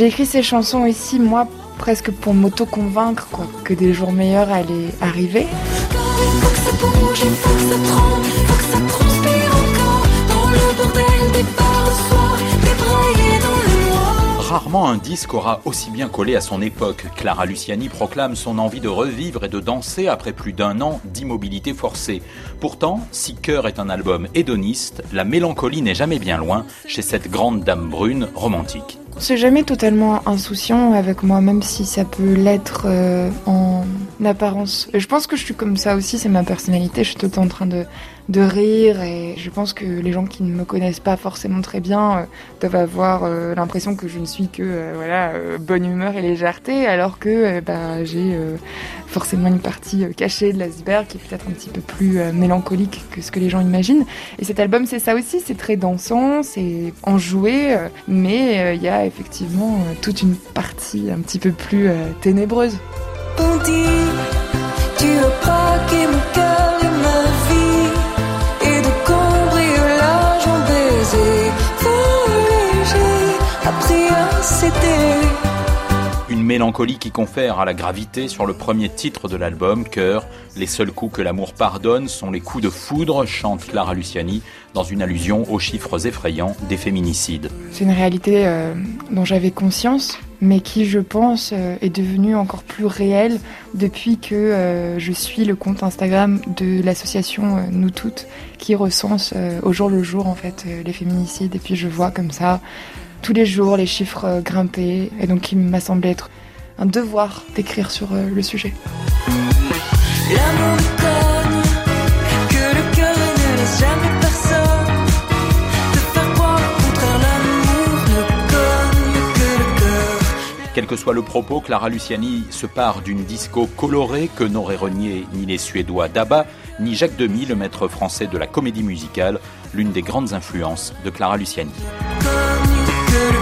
J'ai écrit ces chansons ici, moi, presque pour m'auto-convaincre quoi, que des jours meilleurs allaient arriver. Faut que ça bouge, faut que ça tremble, faut que ça transpire encore. Dans le bordel des bars le soir, débraillé dans le noir. Rarement un disque aura aussi bien collé à son époque. Clara Luciani proclame son envie de revivre et de danser après plus d'1 an d'immobilité forcée. Pourtant, si Cœur est un album hédoniste, la mélancolie n'est jamais bien loin chez cette grande dame brune romantique. C'est jamais totalement insouciant avec moi, même si ça peut l'être en apparence. Et je pense que je suis comme ça aussi, c'est ma personnalité. Je suis tout le temps en train de rire et je pense que les gens qui ne me connaissent pas forcément très bien doivent avoir l'impression que je ne suis que bonne humeur et légèreté, alors que j'ai forcément une partie cachée de l'iceberg qui est peut-être un petit peu plus mélancolique que ce que les gens imaginent. Et cet album, c'est ça aussi, c'est très dansant, c'est enjoué, mais il y a effectivement toute une partie un petit peu plus ténébreuse. On dit, tu as braqué mon cœur et ma vie, et de cambriolage en baiser, volé, j'ai appris à céder. Une mélancolie qui confère à la gravité sur le premier titre de l'album, Cœur. Les seuls coups que l'amour pardonne sont les coups de foudre, chante Clara Luciani, dans une allusion aux chiffres effrayants des féminicides. C'est une réalité dont j'avais conscience, mais qui, je pense, est devenue encore plus réelle depuis que je suis le compte Instagram de l'association Nous Toutes, qui recense au jour le jour en fait les féminicides. Et puis je vois comme ça tous les jours les chiffres grimper, et donc il m'a semblé être un devoir d'écrire sur le sujet. L'amour cogne, que le cœur ne laisse jamais personne. De faire croire le contraire, l'amour ne cogne que le cœur. Quel que soit le propos, Clara Luciani se part d'une disco colorée que n'auraient renié ni les Suédois d'ABBA, ni Jacques Demy, le maître français de la comédie musicale, l'une des grandes influences de Clara Luciani. Cogne que le